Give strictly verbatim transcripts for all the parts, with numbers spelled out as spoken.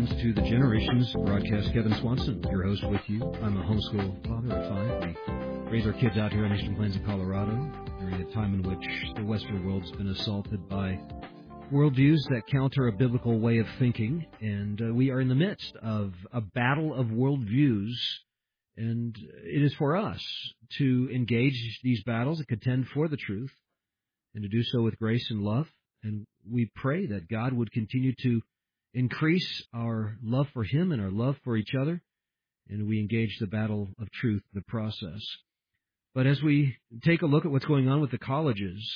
friends, to the Generations broadcast. Kevin Swanson, your host with you. I'm a homeschool father of five. We raise our kids out here in Eastern Plains of Colorado during a time in which the Western world's been assaulted by worldviews that counter a biblical way of thinking, and uh, we are in the midst of a battle of worldviews, and it is for us to engage these battles and contend for the truth, and to do so with grace and love. And we pray that God would continue to increase our love for Him and our love for each other, and we engage the battle of truth in the process. But as we take a look at what's going on with the colleges,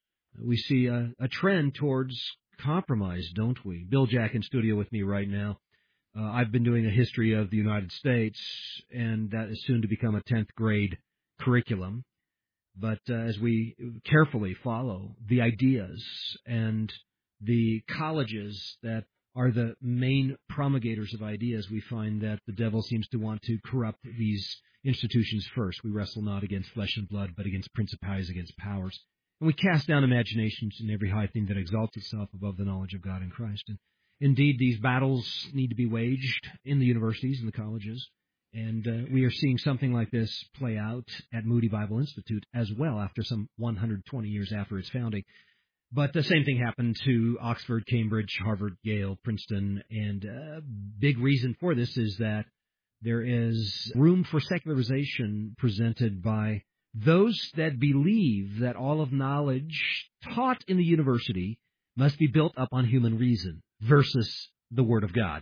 we see a, a trend towards compromise, don't we? Bill Jack in studio with me right now. Uh, I've been doing a history of the United States, and that is soon to become a tenth grade curriculum. But uh, as we carefully follow the ideas and the colleges that are the main promulgators of ideas, we find that the devil seems to want to corrupt these institutions first. We wrestle not against flesh and blood, but against principalities, against powers. And we cast down imaginations and every high thing that exalts itself above the knowledge of God in Christ. And indeed, these battles need to be waged in the universities and the colleges. And uh, we are seeing something like this play out at Moody Bible Institute as well after some one hundred twenty years after its founding. But the same thing happened to Oxford, Cambridge, Harvard, Yale, Princeton. And a big reason for this is that there is room for secularization presented by those that believe that all of knowledge taught in the university must be built up on human reason versus the Word of God.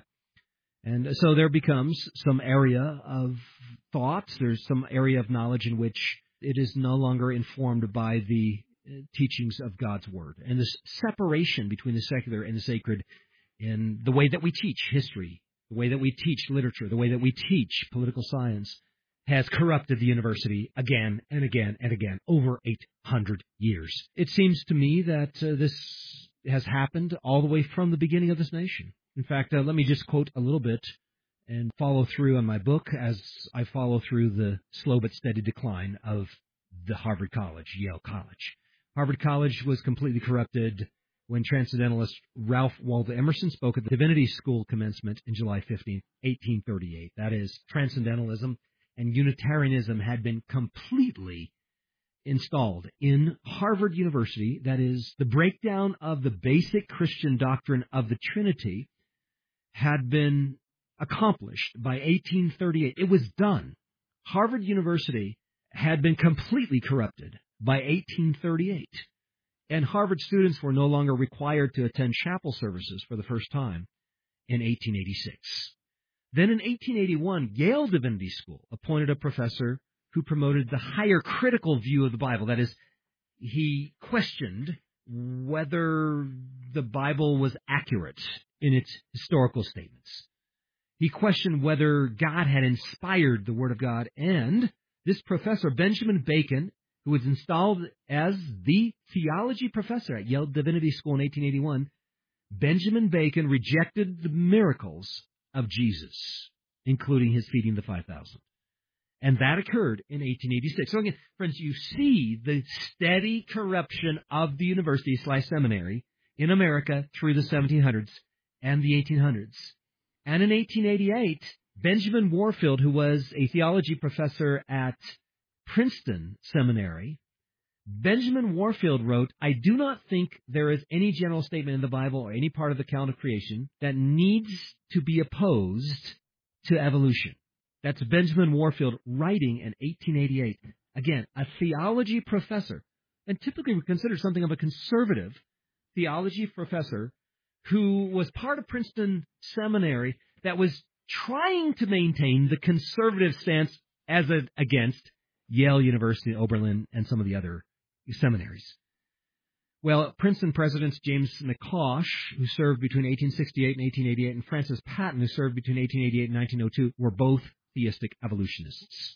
And so there becomes some area of thought, there's some area of knowledge in which it is no longer informed by the teachings of God's Word. And this separation between the secular and the sacred in the way that we teach history, the way that we teach literature, the way that we teach political science has corrupted the university again and again and again over eight hundred years. It seems to me that uh, this has happened all the way from the beginning of this nation. In fact, uh, let me just quote a little bit and follow through on my book as I follow through the slow but steady decline of the Harvard College, Yale College. Harvard College was completely corrupted when Transcendentalist Ralph Waldo Emerson spoke at the Divinity School commencement in July fifteenth, eighteen thirty-eight. That is, Transcendentalism and Unitarianism had been completely installed in Harvard University. That is, the breakdown of the basic Christian doctrine of the Trinity had been accomplished by eighteen thirty-eight. It was done. Harvard University had been completely corrupted by eighteen thirty-eight. And Harvard students were no longer required to attend chapel services for the first time in eighteen eighty-six. Then in eighteen eighty-one, Yale Divinity School appointed a professor who promoted the higher critical view of the Bible. That is, he questioned whether the Bible was accurate in its historical statements. He questioned whether God had inspired the Word of God. And this professor, Benjamin Bacon, who was installed as the theology professor at Yale Divinity School in eighteen eighty-one, Benjamin Bacon rejected the miracles of Jesus, including his feeding the five thousand. And that occurred in eighteen eighty-six. So again, friends, you see the steady corruption of the university slash seminary in America through the seventeen hundreds and the eighteen hundreds. And in eighteen eighty-eight, Benjamin Warfield, who was a theology professor at Princeton Seminary, Benjamin Warfield wrote, "I do not think there is any general statement in the Bible or any part of the account of creation that needs to be opposed to evolution." That's Benjamin Warfield writing in eighteen eighty-eight. Again, a theology professor, and typically we consider something of a conservative theology professor who was part of Princeton Seminary that was trying to maintain the conservative stance as a, against Yale University, Oberlin, and some of the other seminaries. Well, Princeton presidents James McCosh, who served between eighteen sixty-eight and eighteen eighty-eight, and Francis Patton, who served between eighteen eighty-eight and nineteen oh two, were both theistic evolutionists.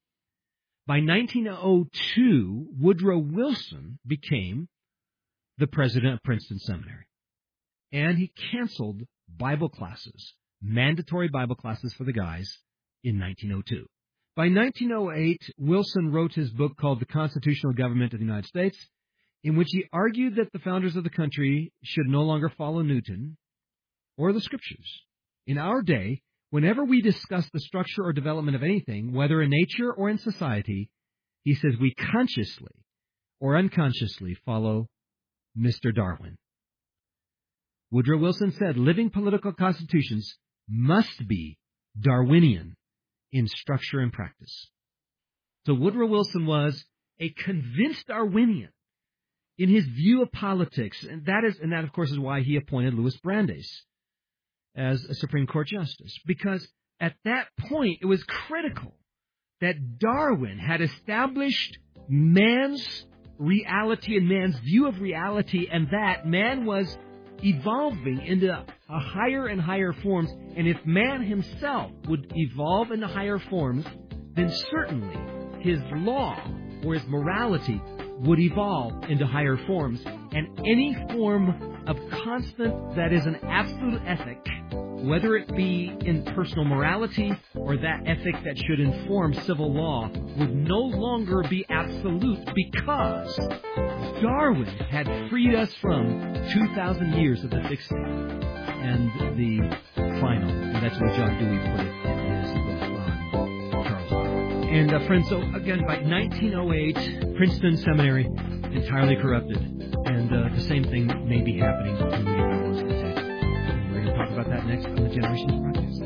By nineteen oh two, Woodrow Wilson became the president of Princeton Seminary, and he canceled Bible classes, mandatory Bible classes for the guys, in nineteen oh two. By nineteen oh eight, Wilson wrote his book called The Constitutional Government of the United States, in which he argued that the founders of the country should no longer follow Newton or the Scriptures, In our day, whenever we discuss the structure or development of anything, whether in nature or in society, he says we consciously or unconsciously follow Mister Darwin. Woodrow Wilson said living political constitutions must be Darwinian in structure and practice. So Woodrow Wilson was a convinced Darwinian in his view of politics, and that is, and that of course is why he appointed Louis Brandeis as a Supreme Court justice, because at that point it was critical that Darwin had established man's reality and man's view of reality, and that man was evolving into a higher and higher forms, and if man himself would evolve into higher forms, then certainly his law or his morality would evolve into higher forms, and any form of constant that is an absolute ethic, whether it be in personal morality or that ethic that should inform civil law, would no longer be absolute, because Darwin had freed us from two thousand years of the fixed and the final. And that's what John Dewey put it in his book on Charles Darwin. And uh, friends, so again, by nineteen oh eight, Princeton Seminary entirely corrupted. And uh, the same thing may be happening to the Bible Institute. And we're going to talk about that next on the Generations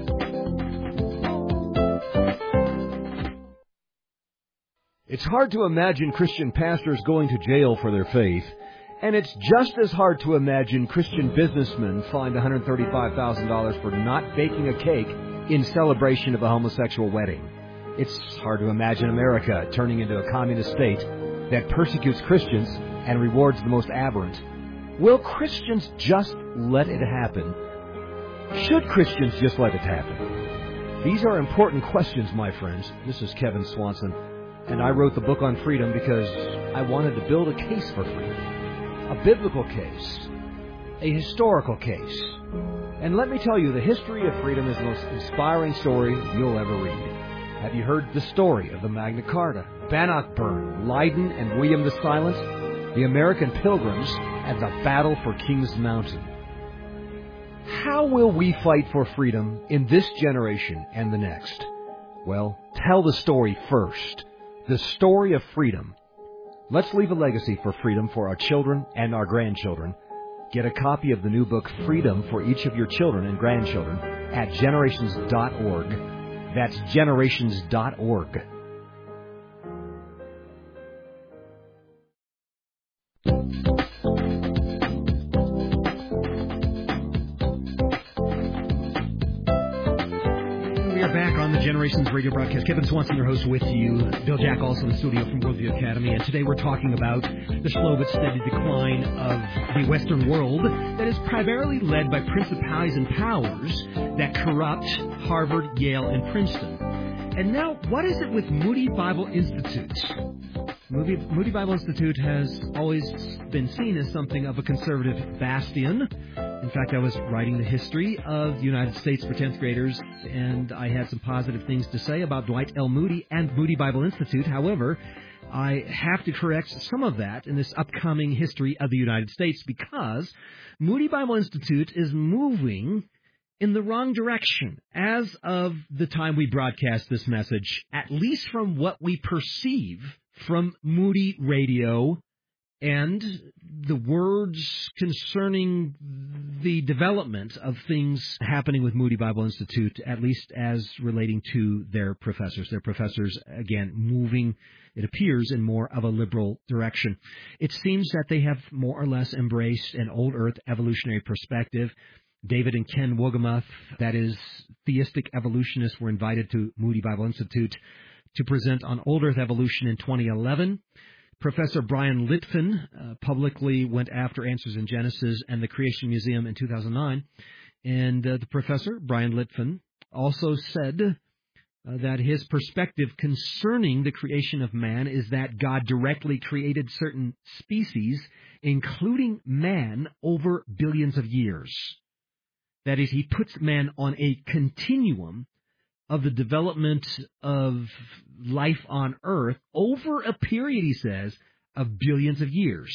Podcast. It's hard to imagine Christian pastors going to jail for their faith, and it's just as hard to imagine Christian businessmen fined one hundred thirty-five thousand dollars for not baking a cake in celebration of a homosexual wedding. It's hard to imagine America turning into a communist state that persecutes Christians and rewards the most aberrant. Will Christians just let it happen? Should Christians just let it happen? These are important questions, my friends. This is Kevin Swanson, and I wrote the book on freedom because I wanted to build a case for freedom. A biblical case. A historical case. And let me tell you, the history of freedom is the most inspiring story you'll ever read. Have you heard the story of the Magna Carta, Bannockburn, Leiden, and William the Silent, the American Pilgrims, and the battle for King's Mountain? How will we fight for freedom in this generation and the next? Well, tell the story first. The story of freedom. Let's leave a legacy for freedom for our children and our grandchildren. Get a copy of the new book, Freedom for Each of Your Children and Grandchildren, at generations dot org. That's generations dot org. Generations Radio Broadcast. Kevin Swanson, your host, with you. Bill Jack, also in the studio from Worldview Academy. And today we're talking about the slow but steady decline of the Western world that is primarily led by principalities and powers that corrupt Harvard, Yale, and Princeton. And now, what is it with Moody Bible Institute? Moody, Moody Bible Institute has always been seen as something of a conservative bastion. In fact, I was writing the history of the United States for tenth graders, and I had some positive things to say about Dwight L. Moody and Moody Bible Institute. However, I have to correct some of that in this upcoming history of the United States, because Moody Bible Institute is moving in the wrong direction as of the time we broadcast this message, at least from what we perceive from Moody Radio and the words concerning the development of things happening with Moody Bible Institute, at least as relating to their professors. Their professors, again, moving, it appears, in more of a liberal direction. It seems that they have more or less embraced an old earth evolutionary perspective. David and Ken Wogemuth, that is, theistic evolutionists, were invited to Moody Bible Institute to present on old earth evolution in twenty eleven. Professor Brian Litfin uh, publicly went after Answers in Genesis and the Creation Museum in two thousand nine. And uh, the professor, Brian Litfin, also said uh, that his perspective concerning the creation of man is that God directly created certain species, including man, over billions of years. That is, he puts man on a continuum of the development of life on earth over a period, he says, of billions of years.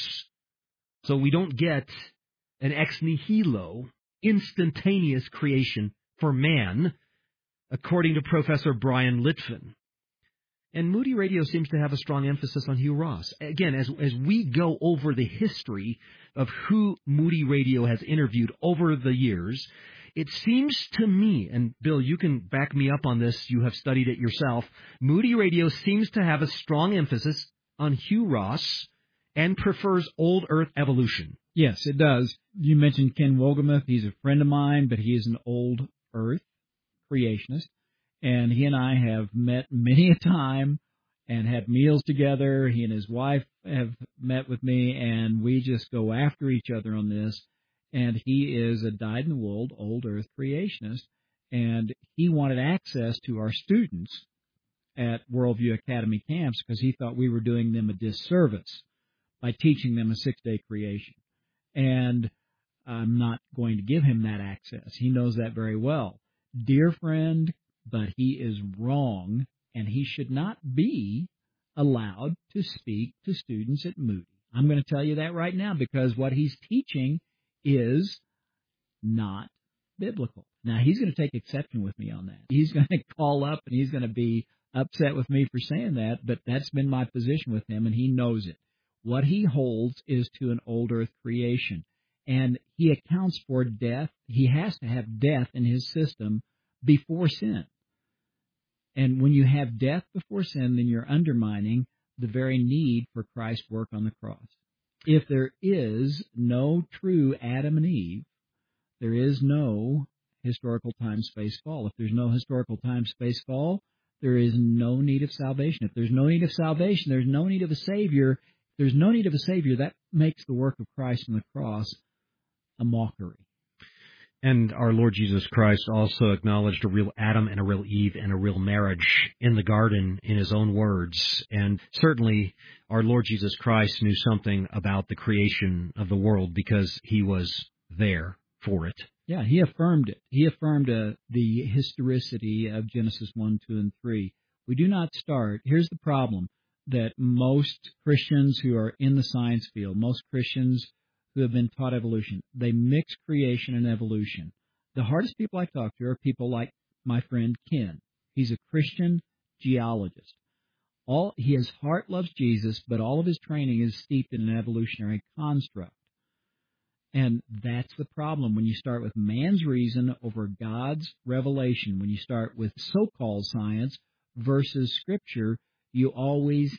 So we don't get an ex nihilo, instantaneous creation for man, according to Professor Brian Litvin. And Moody Radio seems to have a strong emphasis on Hugh Ross. Again, as as we go over the history of who Moody Radio has interviewed over the years, it seems to me, and Bill, you can back me up on this, you have studied it yourself, Moody Radio seems to have a strong emphasis on Hugh Ross and prefers old Earth evolution. Yes, it does. You mentioned Ken Wolgemuth. He's a friend of mine, but he is an old Earth creationist. And he and I have met many a time and had meals together. He and his wife have met with me, and we just go after each other on this. And he is a dyed-in-the-wool old Earth creationist, and he wanted access to our students at Worldview Academy camps because he thought we were doing them a disservice by teaching them a six-day creation. And I'm not going to give him that access. He knows that very well. Dear friend, but he is wrong, and he should not be allowed to speak to students at Moody. I'm going to tell you that right now because what he's teaching is not biblical. Now, he's going to take exception with me on that. He's going to call up, and he's going to be upset with me for saying that, but that's been my position with him, and he knows it. What he holds is to an old Earth creation, and he accounts for death. He has to have death in his system before sin. And when you have death before sin, then you're undermining the very need for Christ's work on the cross. If there is no true Adam and Eve, there is no historical time-space fall. If there's no historical time-space fall, there is no need of salvation. If there's no need of salvation, there's no need of a Savior. If there's no need of a Savior, that makes the work of Christ on the cross a mockery. And our Lord Jesus Christ also acknowledged a real Adam and a real Eve and a real marriage in the garden in his own words. And certainly our Lord Jesus Christ knew something about the creation of the world because he was there for it. Yeah, he affirmed it. He affirmed uh, the historicity of Genesis one, two, and three. We do not start. Here's the problem, that most Christians who are in the science field, most Christians who have been taught evolution, they mix creation and evolution. The hardest people I talk to are people like my friend Ken. He's a Christian geologist. All his heart loves Jesus, but all of his training is steeped in an evolutionary construct. And that's the problem when you start with man's reason over God's revelation. When you start with so-called science versus Scripture, you always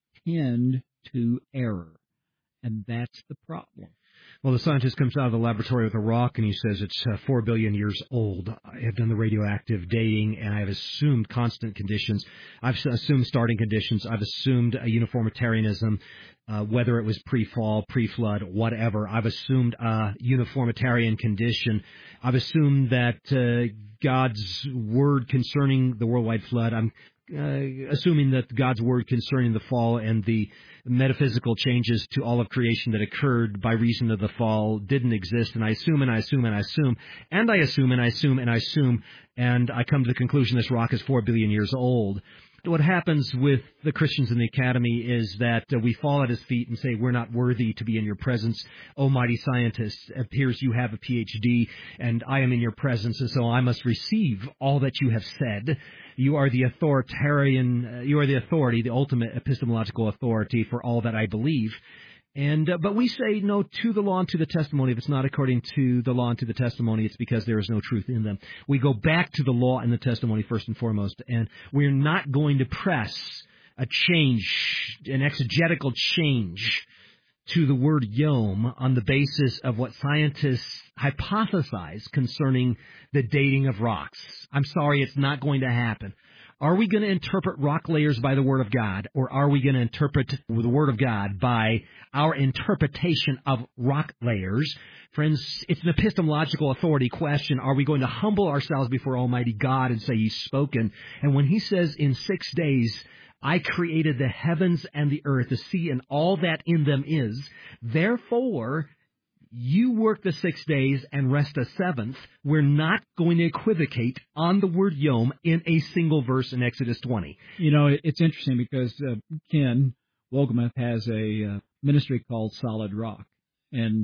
tend to error. And that's the problem. Well, the scientist comes out of the laboratory with a rock, and he says it's uh, four billion years old. I have done the radioactive dating, and I have assumed constant conditions. I've assumed starting conditions. I've assumed a uniformitarianism, uh, whether it was pre-fall, pre-flood, whatever. I've assumed a uniformitarian condition. I've assumed that uh, God's word concerning the worldwide flood, I'm Uh, assuming that God's word concerning the fall and the metaphysical changes to all of creation that occurred by reason of the fall didn't exist, and I assume and I assume and I assume and I assume and I assume and I assume, and I come to the conclusion this rock is four billion years old. What happens with the Christians in the academy is that uh, we fall at his feet and say, we're not worthy to be in your presence, oh mighty scientist. It appears you have a P H D, and I am in your presence, and so I must receive all that you have said. You are the authoritarian, uh, you are the authority, the ultimate epistemological authority for all that I believe. And uh, but we say no to the law and to the testimony. If it's not according to the law and to the testimony, it's because there is no truth in them. We go back to the law and the testimony first and foremost, and we're not going to press a change, an exegetical change to the word yom on the basis of what scientists hypothesize concerning the dating of rocks. I'm sorry, it's not going to happen. Are we going to interpret rock layers by the Word of God, or are we going to interpret the Word of God by our interpretation of rock layers? Friends, it's an epistemological authority question. Are we going to humble ourselves before Almighty God and say He's spoken? And when He says in six days, I created the heavens and the earth, the sea and all that in them is, therefore you work the six days and rest a seventh, we're not going to equivocate on the word yom in a single verse in Exodus twenty. You know, it's interesting because uh, Ken Wolgemuth has a uh, ministry called Solid Rock. And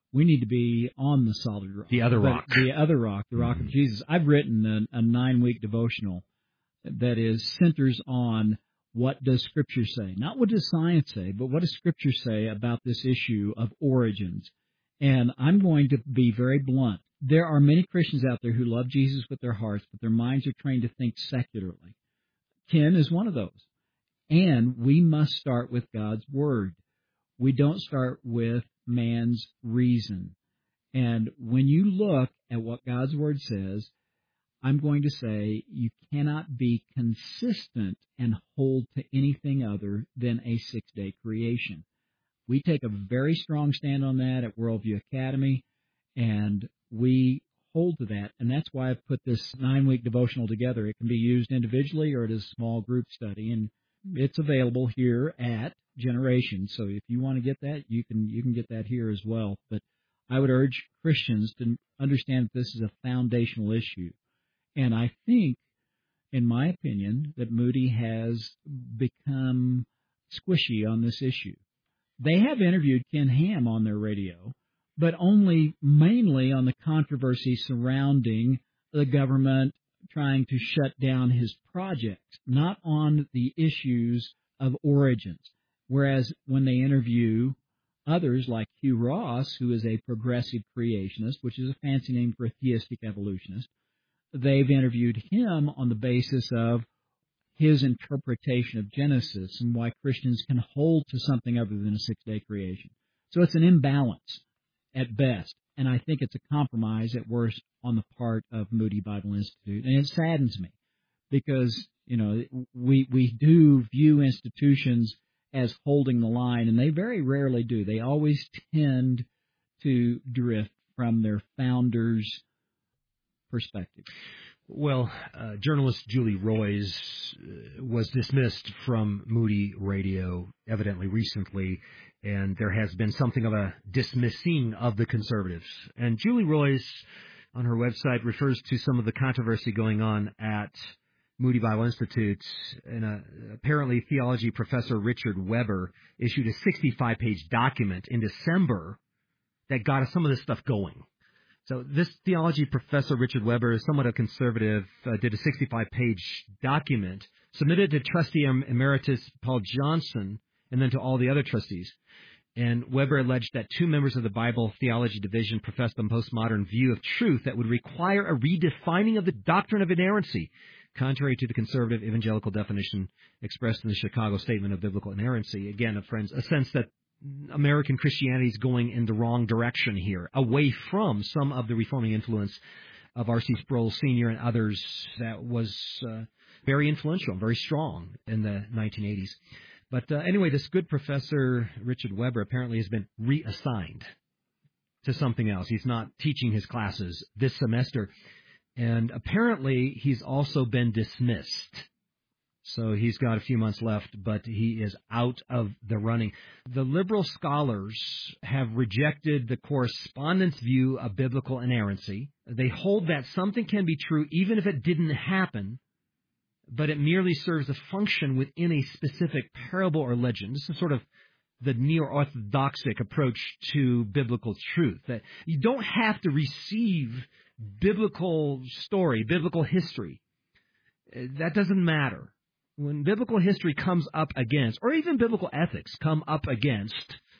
We need to be on the solid rock. The other but rock. The other rock, the rock mm-hmm. of Jesus. I've written a, a nine-week devotional that is centers on what does Scripture say. Not what does science say, but what does Scripture say about this issue of origins. And I'm going to be very blunt. There are many Christians out there who love Jesus with their hearts, but their minds are trained to think secularly. Ken is one of those. And we must start with God's Word. We don't start with man's reason. And when you look at what God's Word says, I'm going to say you cannot be consistent and hold to anything other than a six-day creation. We take a very strong stand on that at Worldview Academy, and we hold to that. And that's why I've put this nine-week devotional together. It can be used individually or it is a small group study, and it's available here at Generation. So if you want to get that, you can you can get that here as well. But I would urge Christians to understand that this is a foundational issue. And I think, in my opinion, that Moody has become squishy on this issue. They have interviewed Ken Ham on their radio, but only mainly on the controversy surrounding the government trying to shut down his projects, not on the issues of origins. Whereas when they interview others like Hugh Ross, who is a progressive creationist, which is a fancy name for a theistic evolutionist, they've interviewed him on the basis of his interpretation of Genesis and why Christians can hold to something other than a six-day creation. So it's an imbalance at best, and I think it's a compromise at worst on the part of Moody Bible Institute. And it saddens me because, you know, we we do view institutions as holding the line, and they very rarely do. They always tend to drift from their founders' perspective. Well, uh, journalist Julie Roys uh, was dismissed from Moody Radio evidently recently, and there has been something of a dismissing of the conservatives. And Julie Roys, on her website, refers to some of the controversy going on at Moody Bible Institute. And uh, apparently theology professor Richard Weber issued a sixty-five page document in December that got some of this stuff going. So this theology professor, Richard Weber, is somewhat a conservative, uh, did a sixty-five page document, submitted to trustee emeritus Paul Johnson, and then to all the other trustees. And Weber alleged that two members of the Bible Theology Division professed a postmodern view of truth that would require a redefining of the doctrine of inerrancy, contrary to the conservative evangelical definition expressed in the Chicago Statement of Biblical Inerrancy. Again, friends, a sense that American Christianity is going in the wrong direction here, away from some of the reforming influence of R C Sproul Senior and others that was uh, very influential, very strong in the nineteen eighties. But uh, anyway, this good professor, Richard Weber, apparently has been reassigned to something else. He's not teaching his classes this semester. And apparently he's also been dismissed. So he's got a few months left, but he is out of the running. The liberal scholars have rejected the correspondence view of biblical inerrancy. They hold that something can be true even if it didn't happen, but it merely serves a function within a specific parable or legend. This is sort of the neo-orthodoxic approach to biblical truth, that you don't have to receive biblical story, biblical history. That doesn't matter. When biblical history comes up against, or even biblical ethics come up against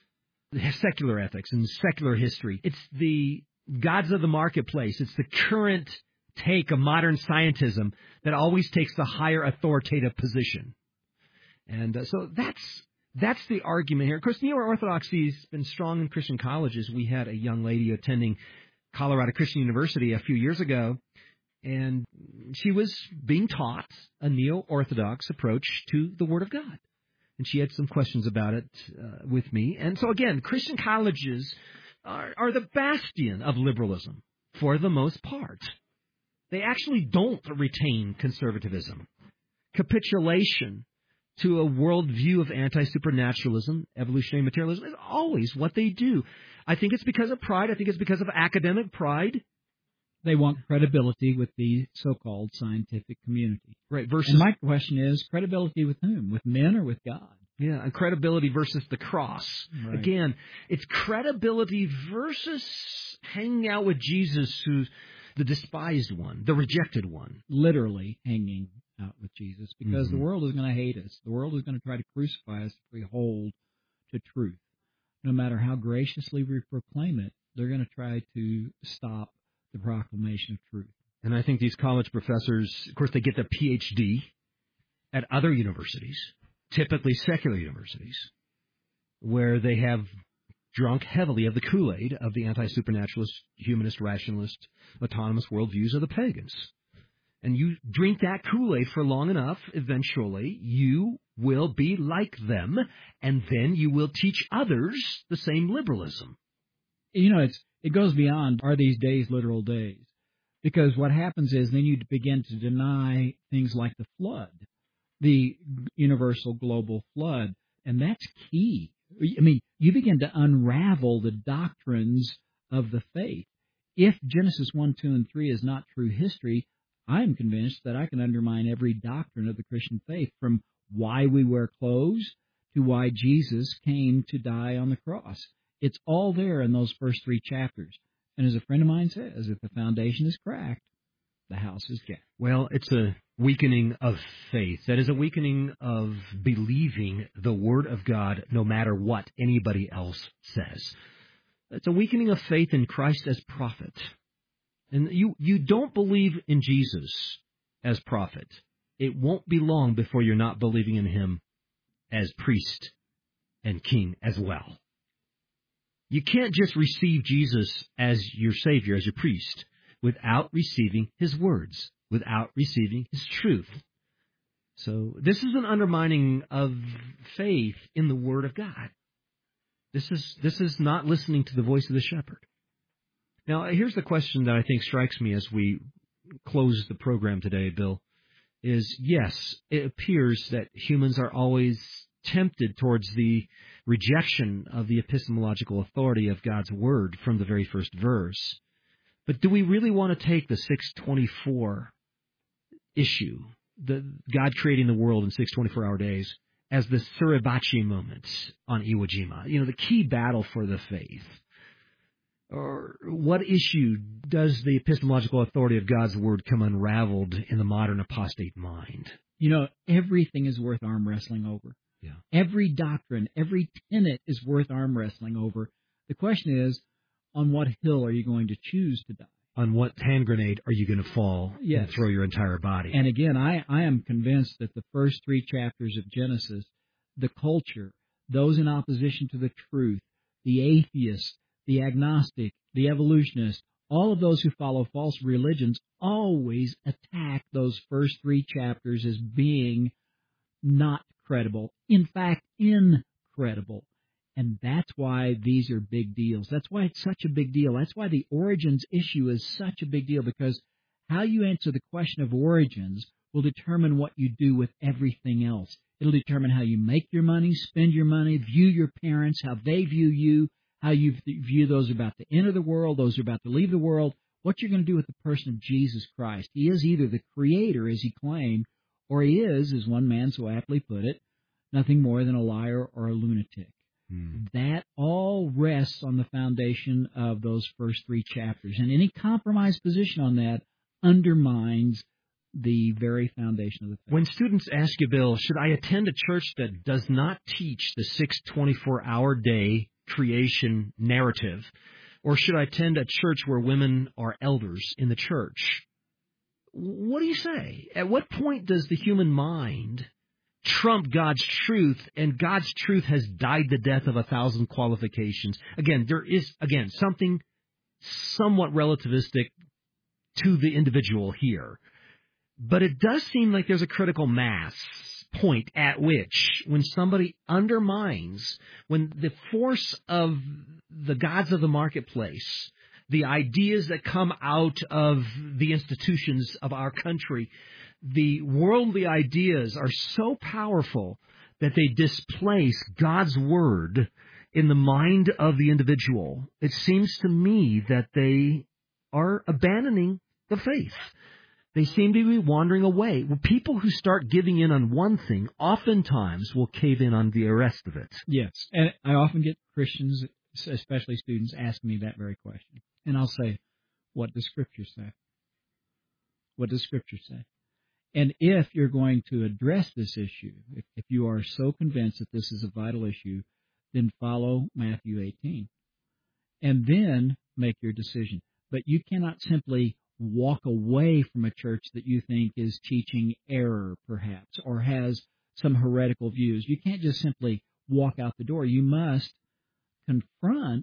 secular ethics and secular history, it's the gods of the marketplace. It's the current take of modern scientism that always takes the higher authoritative position. And uh, so that's that's the argument here. Of course, neo-orthodoxy has been strong in Christian colleges. We had a young lady attending Colorado Christian University a few years ago, and she was being taught a neo-orthodox approach to the Word of God. And she had some questions about it uh, with me. And so, again, Christian colleges are, are the bastion of liberalism for the most part. They actually don't retain conservatism. Capitulation to a worldview of anti-supernaturalism, evolutionary materialism, is always what they do. I think it's because of pride. I think it's because of academic pride. They want credibility with the so-called scientific community. Right. Versus, and my question is, credibility with whom? With men or with God? Yeah, and credibility versus the cross. Right. Again, it's credibility versus hanging out with Jesus, who's the despised one, the rejected one. Literally hanging out with Jesus, because Mm-hmm. the world is going to hate us. The world is going to try to crucify us if we hold to truth. No matter how graciously we proclaim it, they're going to try to stop the proclamation of truth. And I think these college professors, of course, they get their P H D at other universities, typically secular universities, where they have drunk heavily of the Kool-Aid of the anti-supernaturalist, humanist, rationalist, autonomous worldviews of the pagans. And you drink that Kool-Aid for long enough, eventually you will be like them, and then you will teach others the same liberalism. You know, it's it goes beyond, are these days literal days? Because what happens is then you begin to deny things like the flood, the universal global flood, and that's key. I mean, you begin to unravel the doctrines of the faith. If Genesis one, two, and three is not true history, I am convinced that I can undermine every doctrine of the Christian faith, from why we wear clothes to why Jesus came to die on the cross. It's all there in those first three chapters. And as a friend of mine says, if the foundation is cracked, the house is jacked. Well, it's a weakening of faith. That is a weakening of believing the Word of God no matter what anybody else says. It's a weakening of faith in Christ as prophet. And you, you don't believe in Jesus as prophet. It won't be long before you're not believing in him as priest and king as well. You can't just receive Jesus as your Savior, as your priest, without receiving his words, without receiving his truth. So this is an undermining of faith in the Word of God. This is this is not listening to the voice of the shepherd. Now, here's the question that I think strikes me as we close the program today, Bill, is yes, it appears that humans are always tempted towards the rejection of the epistemological authority of God's Word from the very first verse. But do we really want to take the six twenty-four issue, the God creating the world in six twenty-four hour days, as the Suribachi moment on Iwo Jima, you know, the key battle for the faith? Or what issue does the epistemological authority of God's Word come unraveled in the modern apostate mind? You know, everything is worth arm wrestling over. Yeah. Every doctrine, every tenet is worth arm wrestling over. The question is, on what hill are you going to choose to die? On what hand grenade are you going to fall yes. and throw your entire body? And again, I, I am convinced that the first three chapters of Genesis, the culture, those in opposition to the truth, the atheists, the agnostic, the evolutionist, all of those who follow false religions always attack those first three chapters as being not credible. In fact, incredible. And that's why these are big deals. That's why it's such a big deal. That's why the origins issue is such a big deal, because how you answer the question of origins will determine what you do with everything else. It'll determine how you make your money, spend your money, view your parents, how they view you, how you view those about to enter the world, those who are about to leave the world, what you're going to do with the person of Jesus Christ. He is either the creator, as he claimed, or he is, as one man so aptly put it, nothing more than a liar or a lunatic. Hmm. That all rests on the foundation of those first three chapters. And any compromised position on that undermines the very foundation of the faith. When students ask you, Bill, should I attend a church that does not teach the six twenty-four hour day creation narrative, or should I attend a church where women are elders in the church? What do you say? At what point does the human mind trump God's truth, and God's truth has died the death of a thousand qualifications? Again, there is, again, something somewhat relativistic to the individual here. But it does seem like there's a critical mass point at which, when somebody undermines, when the force of the gods of the marketplace, the ideas that come out of the institutions of our country, the worldly ideas are so powerful that they displace God's Word in the mind of the individual. It seems to me that they are abandoning the faith. They seem to be wandering away. Well, people who start giving in on one thing oftentimes will cave in on the rest of it. Yes, and I often get Christians, especially students, ask me that very question. And I'll say, what does Scripture say? What does Scripture say? And if you're going to address this issue, if, if you are so convinced that this is a vital issue, then follow Matthew eighteen. And then make your decision. But you cannot simply walk away from a church that you think is teaching error, perhaps, or has some heretical views. You can't just simply walk out the door. You must confront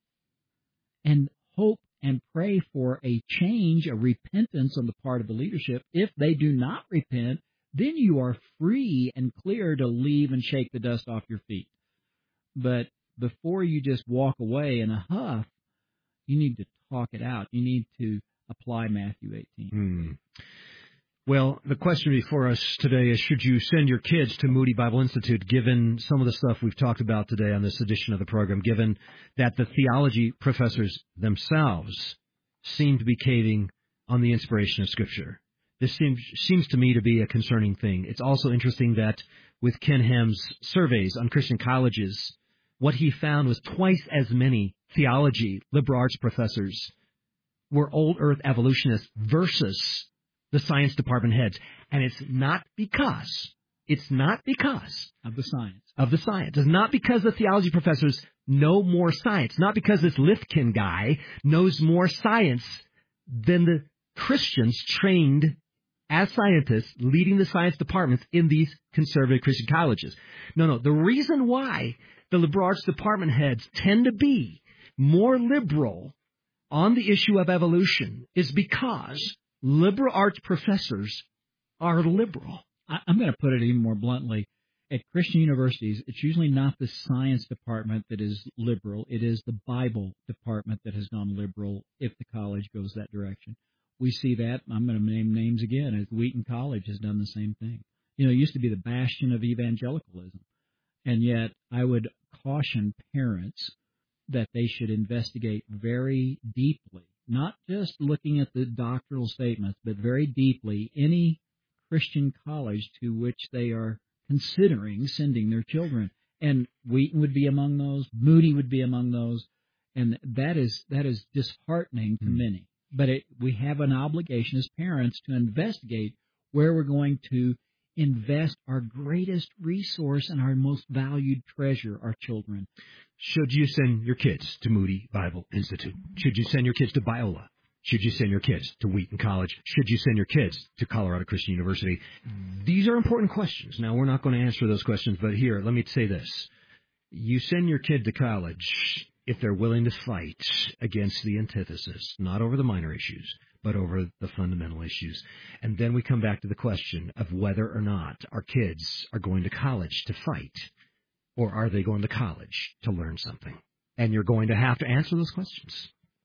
and hope and pray for a change, a repentance on the part of the leadership. If they do not repent, then you are free and clear to leave and shake the dust off your feet. But before you just walk away in a huff, you need to talk it out. You need to apply Matthew eighteen. Hmm. Well, the question before us today is, should you send your kids to Moody Bible Institute, given some of the stuff we've talked about today on this edition of the program, given that the theology professors themselves seem to be caving on the inspiration of Scripture? This seems, seems to me to be a concerning thing. It's also interesting that with Ken Ham's surveys on Christian colleges, what he found was twice as many theology, liberal arts professors were old earth evolutionists versus the science department heads. And it's not because, it's not because of the science. Of the science. It's not because the theology professors know more science. Not because this Lifkin guy knows more science than the Christians trained as scientists leading the science departments in these conservative Christian colleges. No, no. The reason why the liberal arts department heads tend to be more liberal on the issue of evolution is because liberal arts professors are liberal. I'm going to put it even more bluntly. At Christian universities, it's usually not the science department that is liberal. It is the Bible department that has gone liberal if the college goes that direction. We see that. I'm going to name names again. As Wheaton College has done the same thing. You know, it used to be the bastion of evangelicalism. And yet I would caution parents that they should investigate very deeply, not just looking at the doctrinal statements, but very deeply any Christian college to which they are considering sending their children. And Wheaton would be among those, Moody would be among those, and that is that is disheartening to mm. many. But it, we have an obligation as parents to investigate where we're going to invest our greatest resource and our most valued treasure, our children. Should you send your kids to Moody Bible Institute? Should you send your kids to Biola? Should you send your kids to Wheaton College? Should you send your kids to Colorado Christian University? These are important questions. Now, we're not going to answer those questions, but here, let me say this. You send your kid to college if they're willing to fight against the antithesis, not over the minor issues, but over the fundamental issues. And then we come back to the question of whether or not our kids are going to college to fight, or are they going to college to learn something? And you're going to have to answer those questions.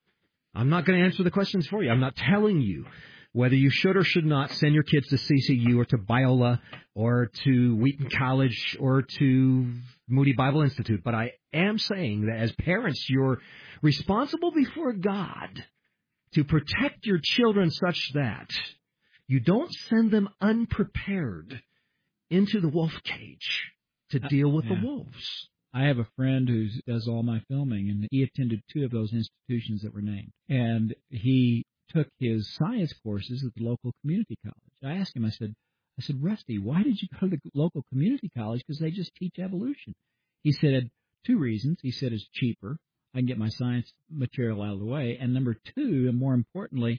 I'm not going to answer the questions for you. I'm not telling you whether you should or should not send your kids to C C U or to Biola or to Wheaton College or to Moody Bible Institute. But I am saying that as parents, you're responsible before God to protect your children such that you don't send them unprepared into the wolf cage to deal with uh, yeah. the wolves. I have a friend who does all my filming, and he attended two of those institutions that were named. And he took his science courses at the local community college. I asked him, I said, I said, Rusty, why did you go to the local community college? Because they just teach evolution. He said, two reasons. He said, it's cheaper. I can get my science material out of the way. And number two, and more importantly,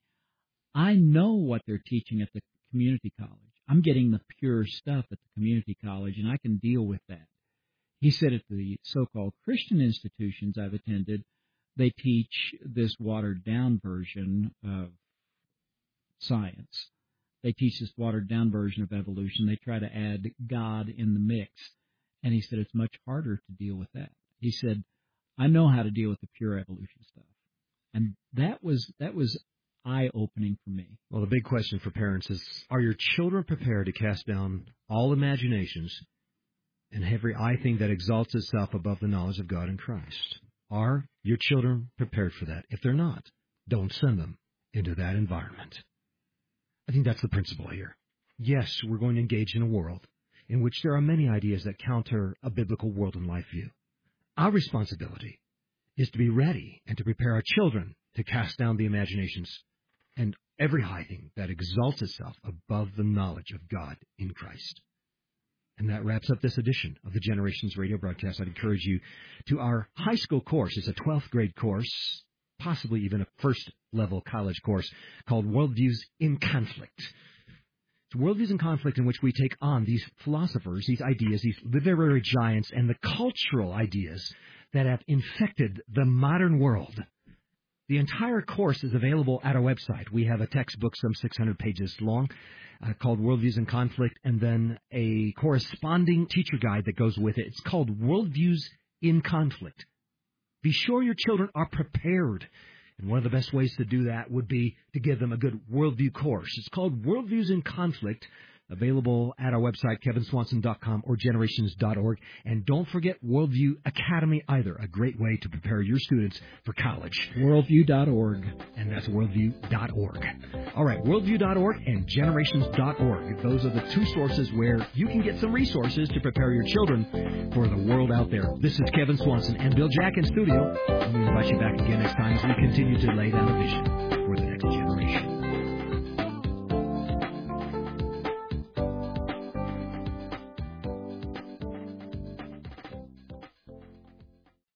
I know what they're teaching at the community college. I'm getting the pure stuff at the community college, and I can deal with that. He said at the so-called Christian institutions I've attended, they teach this watered-down version of science. They teach this watered-down version of evolution. They try to add God in the mix. And he said it's much harder to deal with that. He said, I know how to deal with the pure evolution stuff. And that was that was eye-opening for me. Well, the big question for parents is, are your children prepared to cast down all imaginations and every eye thing that exalts itself above the knowledge of God in Christ? Are your children prepared for that? If they're not, don't send them into that environment. I think that's the principle here. Yes, we're going to engage in a world in which there are many ideas that counter a biblical world and life view. Our responsibility is to be ready and to prepare our children to cast down the imaginations and every high thing that exalts itself above the knowledge of God in Christ. And that wraps up this edition of the Generations Radio broadcast. I'd encourage you to our high school course. It's a twelfth grade course, possibly even a first-level college course called Worldviews in Conflict. It's Worldviews in Conflict, in which we take on these philosophers, these ideas, these literary giants, and the cultural ideas that have infected the modern world. The entire course is available at our website. We have a textbook some six hundred pages long uh, called Worldviews in Conflict, and then a corresponding teacher guide that goes with it. It's called Worldviews in Conflict. Be sure your children are prepared. And one of the best ways to do that would be to give them a good worldview course. It's called Worldviews in Conflict, available at our website, kevin swanson dot com or generations dot org. And don't forget Worldview Academy either, a great way to prepare your students for college. worldview dot org. And that's worldview dot org. All right, worldview dot org and generations dot org. Those are the two sources where you can get some resources to prepare your children for the world out there. This is Kevin Swanson and Bill Jack in studio. And we invite you back again next time as we continue to lay down a vision for the next generation.